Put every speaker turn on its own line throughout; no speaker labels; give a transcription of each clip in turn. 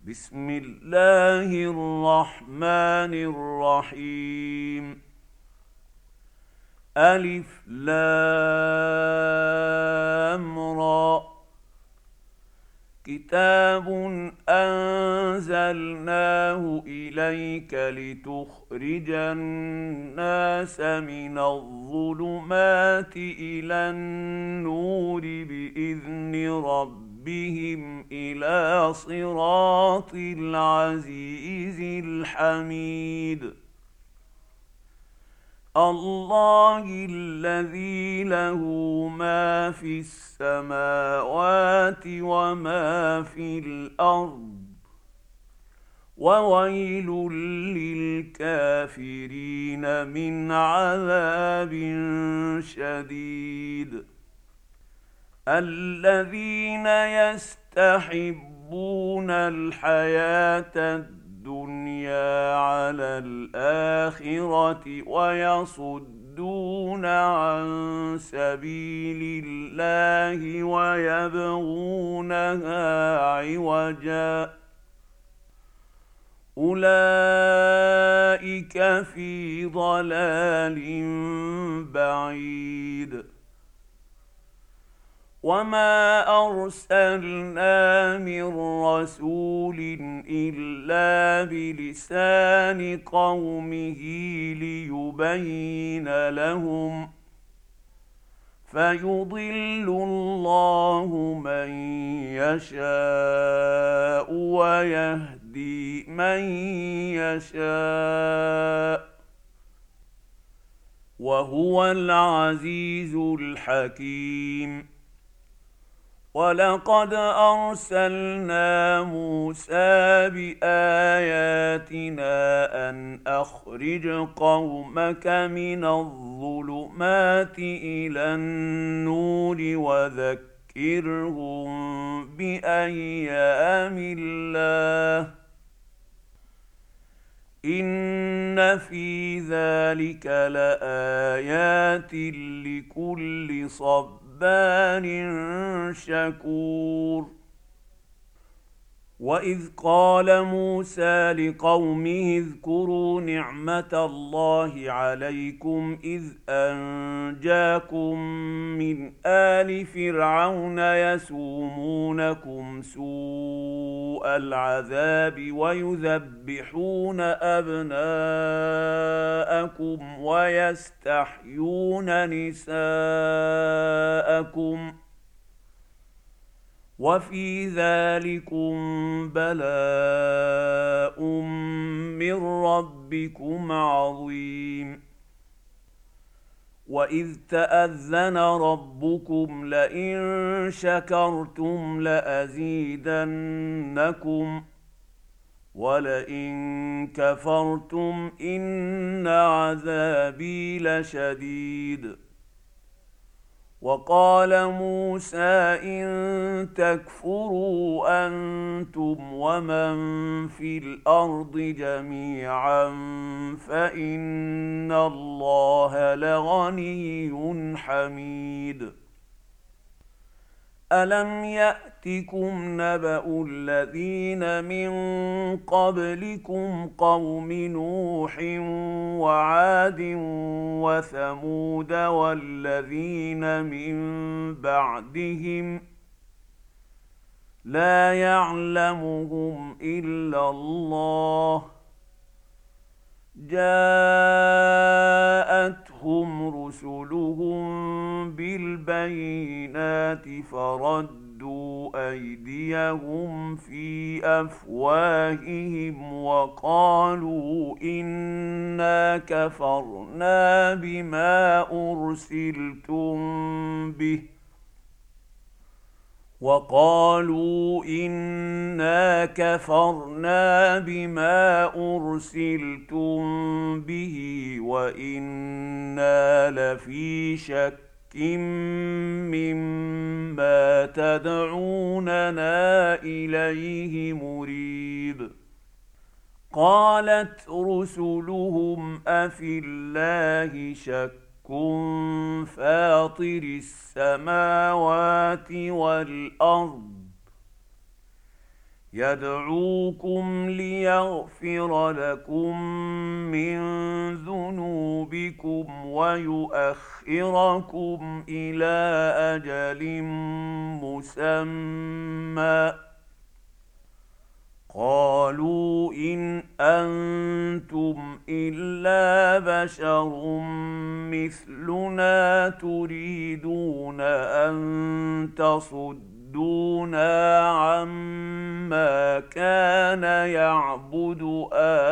بسم الله الرحمن الرحيم. ألف لام را. كتاب أنزلناه إليك لتخرج الناس من الظلمات إلى النور بإذن ربهم إلى صراط العزيز الحميد. الله الذي له ما في السماوات وما في الأرض، وويل للكافرين من عذاب شديد. الذين يستحبون الحياة الدنيا على الآخرة ويصدون عن سبيل الله ويبغونها عوجا، أولئك في ضلال بعيد. وما أرسلنا من رسول إلا بلسان قومه ليبين لهم، فيضل الله من يشاء ويهدي من يشاء، وهو العزيز الحكيم. ولقد أرسلنا موسى بآياتنا أن أخرج قومك من الظلمات إلى النور وذكرهم بأيام الله، إن في ذلك لآيات لكل صبار شكور. وإذ قال موسى لقومه اذكروا نعمة الله عليكم إذ أنجاكم من آل فرعون يسومونكم سوء العذاب ويذبحون أبناءكم ويستحيون نساءكم، وفي ذلكم بلاء من ربكم عظيم. وإذ تأذن ربكم لئن شكرتم لأزيدنكم ولئن كفرتم إن عذابي لشديد. وقال موسى إن تكفروا أنتم ومن في الأرض جميعا فإن الله لغني حميد. ألم يأتكم نبأ الذين من قبلكم قوم نوح وعاد وثمود والذين من بعدهم لا يعلمهم إلا الله، جاءتهم رسلهم بالبينات فردوا أيديهم في أفواههم وقالوا إنا كفرنا بما أرسلتم به وإنا لفي شك مما تدعوننا إليه مريب. قالت رسلهم أفي الله شك فاطر السماوات والأرض يدعوكم ليغفر لكم من ذنوبكم ويؤخركم إلى أجل مسمى. قالوا إن أنتم إلا بشر مثلنا تريدون أن تصدونا عما كان يعبد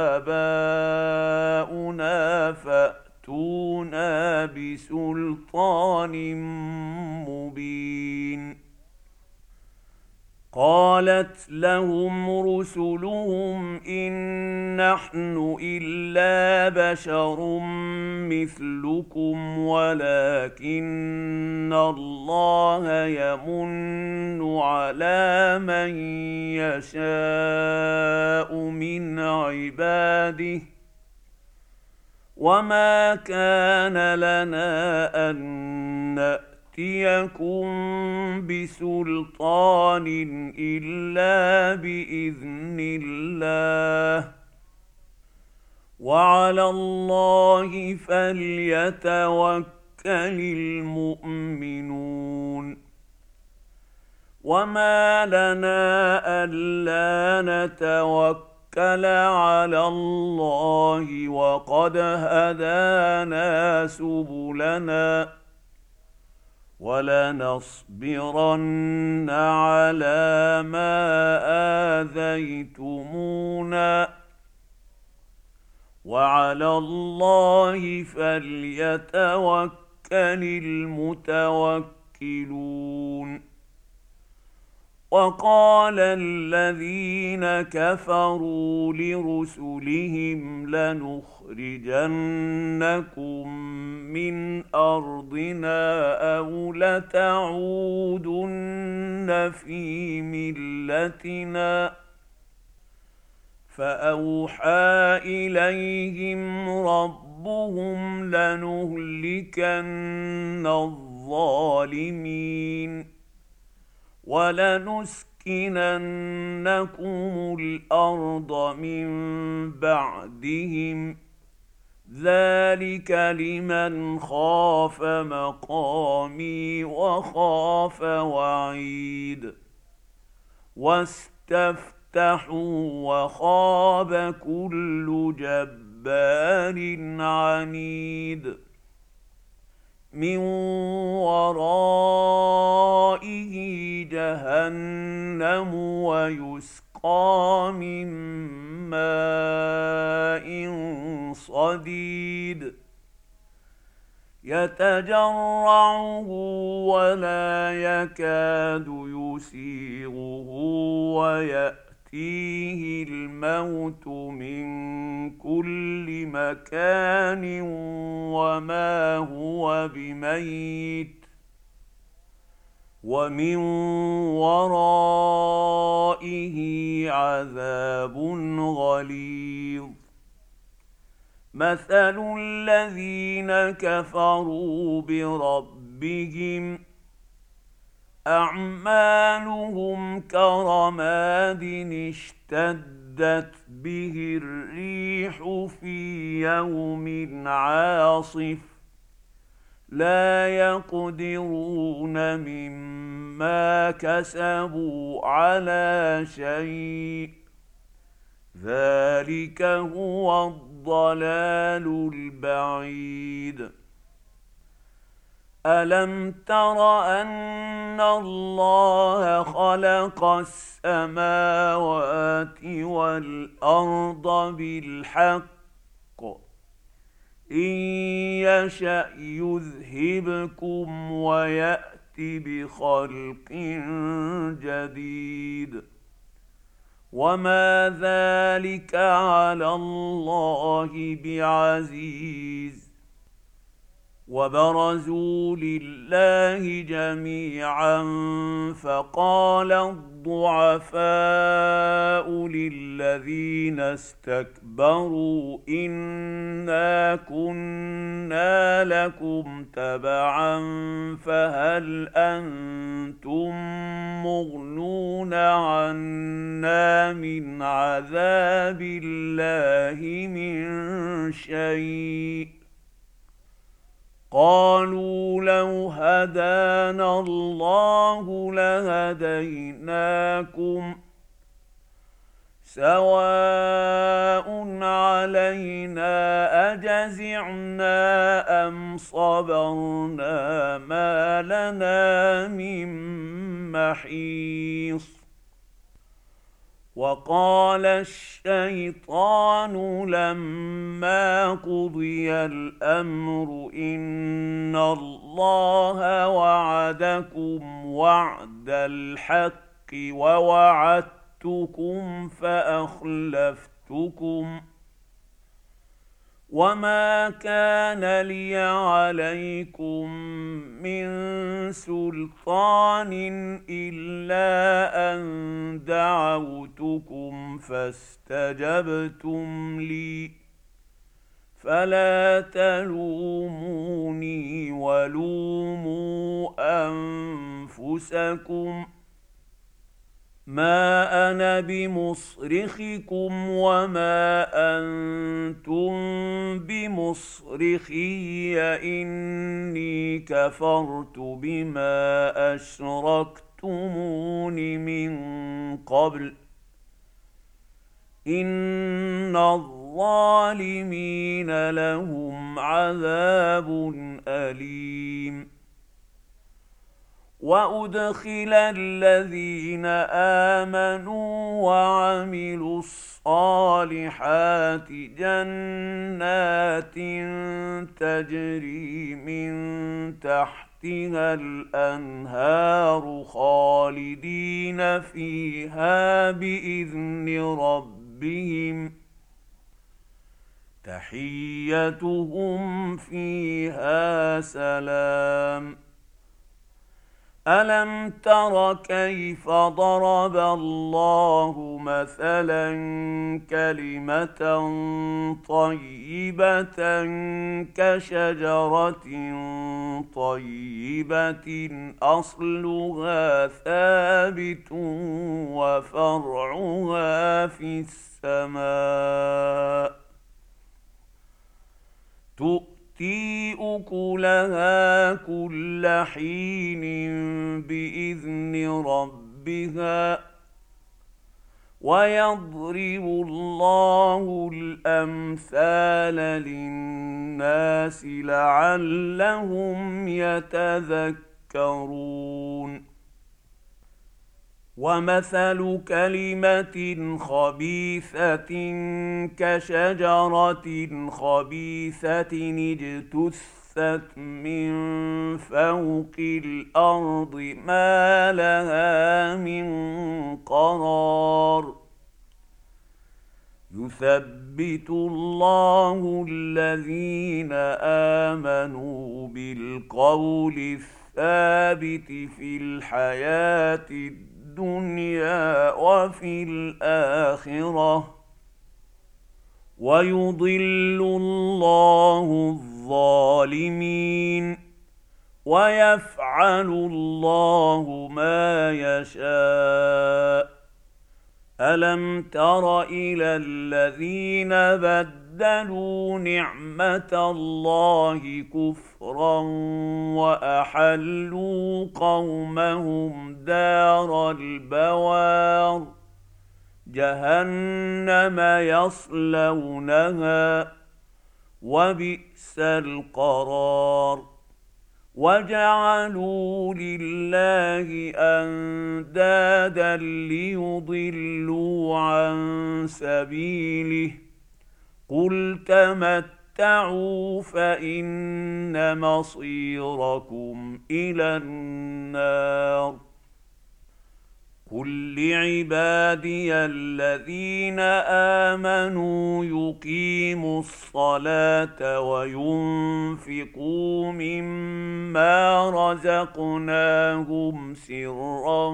آباؤنا فأتونا بسلطان مبين. قالت لهم رسلهم إن نحن إلا بشر مثلكم ولكن الله يمن على من يشاء من عباده وما كان لنا أن نأتيكم بسلطان إلا بإذن الله وعلى الله فليتوكل المؤمنون. وما لنا ألا نتوكل على الله وقد هدانا سبلنا ولنصبرن على ما آذيتمونا وعلى الله فليتوكل المتوكلون. وقال الذين كفروا لرسلهم لنخرجنكم من أرضنا أو لتعودن في ملتنا فأوحى إليهم ربهم لنهلكن الظالمين ولنسكننكم الأرض من بعدهم ذلك لمن خاف مقامي وخاف وعيد. واستفتحوا وخاب كل جبار عنيد من ورائه جهنم ويسقى من ماء صديد يتجرعه ولا يكاد يسيغه ويأتيه الموت من كل مكان وما هو بميت ومن ورائه عذاب غليظ. مثل الذين كفروا بربهم أعمالهم كرماد اشتدت به الريح في يوم عاصف لا يقدرون مما كسبوا على شيء ذلك هو الضلال البعيد. ألم تر أن الله خلق السماوات والأرض بالحق إن يشأ يذهبكم ويأت بخلق جديد وما ذلك على الله بعزيز. وبرزوا لله جميعا فقال الضعفاء للذين استكبروا إنا كنا لكم تبعا فهل أنتم مغنون عنا من عذاب الله من شيء قالوا لو هدانا الله لهديناكم سواء علينا أجزعنا أم صبرنا ما لنا من محيص وقال الشيطان لما قضي الأمر إن الله وعدكم وعد الحق ووعدتكم فأخلفتكم وما كان لي عليكم من سلطان إلا أن دعوتكم فاستجبتم لي فلا تلوموني ولوموا أنفسكم ما أنا بمصرخكم وما أنتم بمصرخي إني كفرت بما أشركتمون من قبل إن الظالمين لهم عذاب أليم وأدخل الذين آمنوا وعملوا الصالحات جنات تجري من تحتها الأنهار خالدين فيها بإذن ربهم تحيتهم فيها سلام ألم تر كيف ضرب الله مثلا كلمة طيبة كشجرة طيبة أصلها ثابت وفرعها في السماء تؤتي أكلها كل حين بإذن ربها ويضرب الله الأمثال للناس لعلهم يتذكرون ومثل كلمة خبيثة كشجرة خبيثة اجتثت من فوق الأرض ما لها من قرار يثبت الله الذين آمنوا بالقول الثابت في الحياة الدنيا وفي الآخرة ويضل الله الظالمين ويفعل الله ما يشاء ألم تر إلى الذين بدلوا نعمة الله كفرا وأحلوا قومهم دار البوار جهنم يصلونها وبئس القرار وجعلوا لله أندادا ليضلوا عن سبيله قل تمتعوا فإن مصيركم إلى النار قل لعبادي الذين آمنوا يقيموا الصلاة وينفقوا مما رزقناهم سرا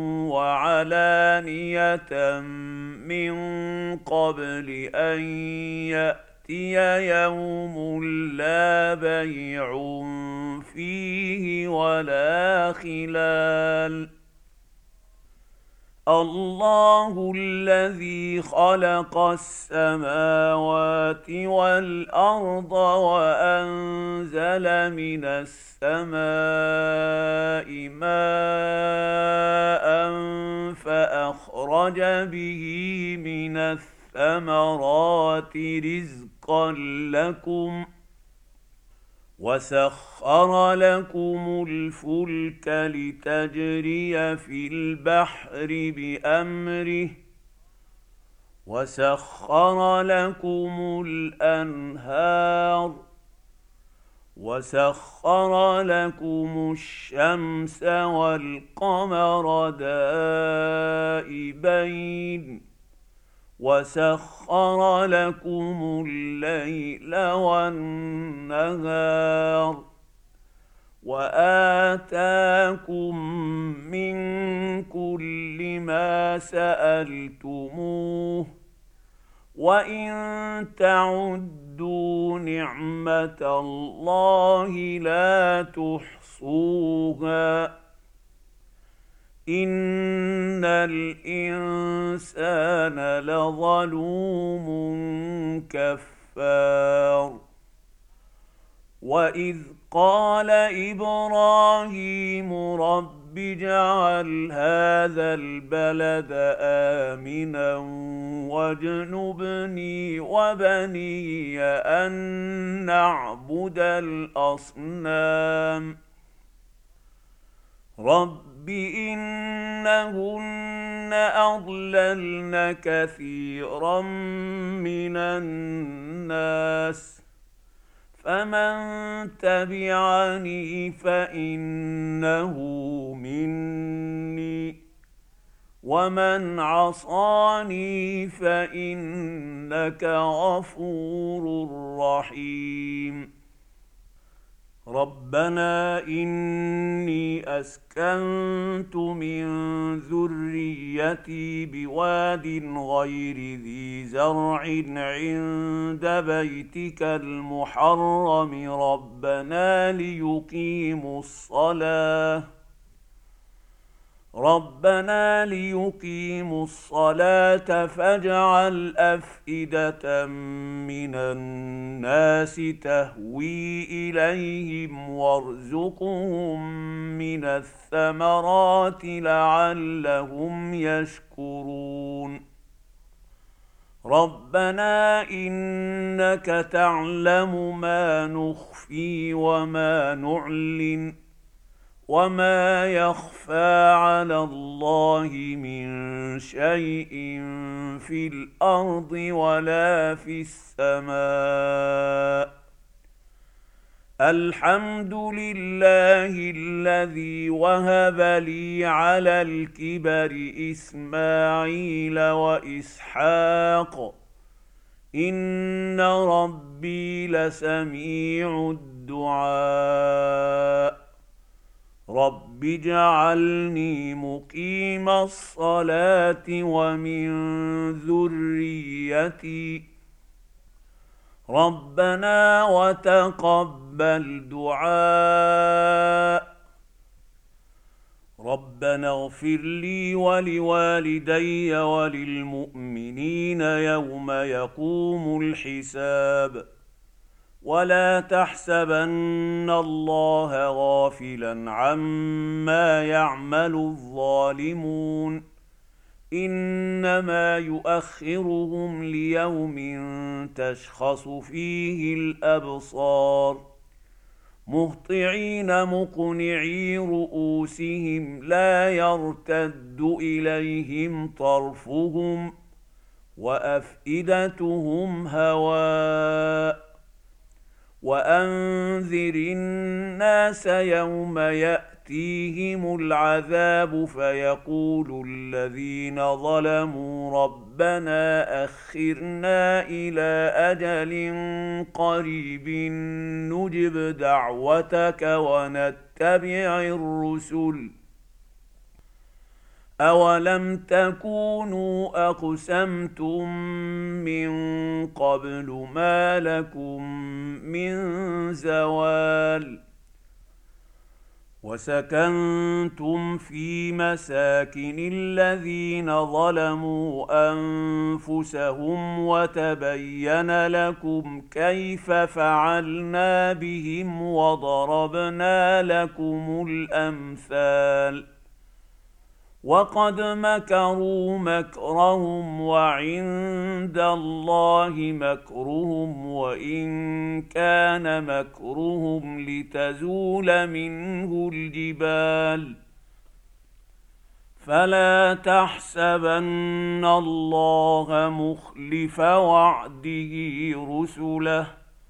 وعلانية من قبل أن يأتي يوم لا بيع فيه ولا خلال. الله الذي خلق السماوات والأرض وأنزل من السماء ماء فأخرج به من الثمرات رزقا لكم وسخر لكم الفلك لتجري في البحر بأمره وسخر لكم الأنهار وسخر لكم الشمس والقمر دائبين وسخر لكم الليل والنهار وآتاكم من كل ما سألتموه وإن تعدوا نعمة الله لا تحصوها إن الإنسان لظلوم كفار. وإذ قال إبراهيم رب اجعل هذا البلد آمنا واجنبني وبني أن نعبد الأصنام رب إنهن أضللن كثيرا من الناس فمن تبعني فإنه مني ومن عصاني فإنك غفور رحيم. ربنا إني أسكنت من ذريتي بواد غير ذي زرع عند بيتك المحرم ربنا ليقيموا الصلاة فاجعل أفئدة من الناس تهوي إليهم وارزقهم من الثمرات لعلهم يشكرون. ربنا إنك تعلم ما نخفي وما نعلن وما يخفى على الله من شيء في الأرض ولا في السماء. الحمد لله الذي وهب لي على الكبر إسماعيل وإسحاق إن ربي لسميع الدعاء. رب اجعلني مقيم الصلاة ومن ذريتي ربنا وتقبل دعاء. ربنا اغفر لي ولوالدي وللمؤمنين يوم يقوم الحساب. ولا تحسبن الله غافلا عما يعمل الظالمون إنما يؤخرهم ليوم تشخص فيه الأبصار مهطعين مقنعي رؤوسهم لا يرتد إليهم طرفهم وأفئدتهم هواء. وأنذر الناس يوم يأتي ياتيهم العذاب فيقول الذين ظلموا ربنا اخرنا الى اجل قريب نجب دعوتك ونتبع الرسل أولم تكونوا أقسمتم من قبل ما لكم من زوال وسكنتم في مساكن الذين ظلموا أنفسهم وتبين لكم كيف فعلنا بهم وضربنا لكم الأمثال وقد مكروا مكرهم وعند الله مكرهم وإن كان مكرهم لتزول منه الجبال فلا تحسبن الله مخلف وعده رسله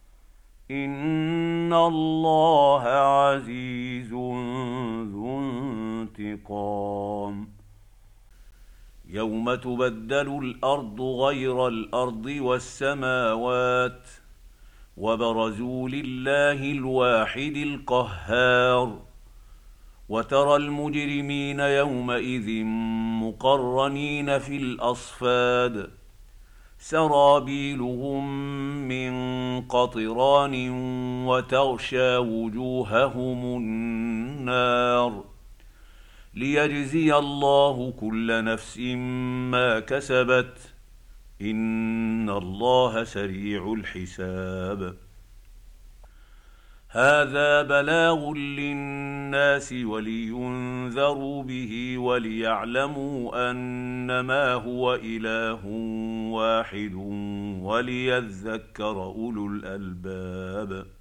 إن الله عزيز ذو انتقام يوم تبدل الأرض غير الأرض والسماوات وبرزوا لله الواحد القهار وترى المجرمين يومئذ مقرنين في الأصفاد سرابيلهم من قطران وتغشى وجوههم النار ليجزي الله كل نفس ما كسبت إن الله سريع الحساب هذا بلاغ للناس ولينذروا به وليعلموا أنما هو إله واحد وليذكر أولو الألباب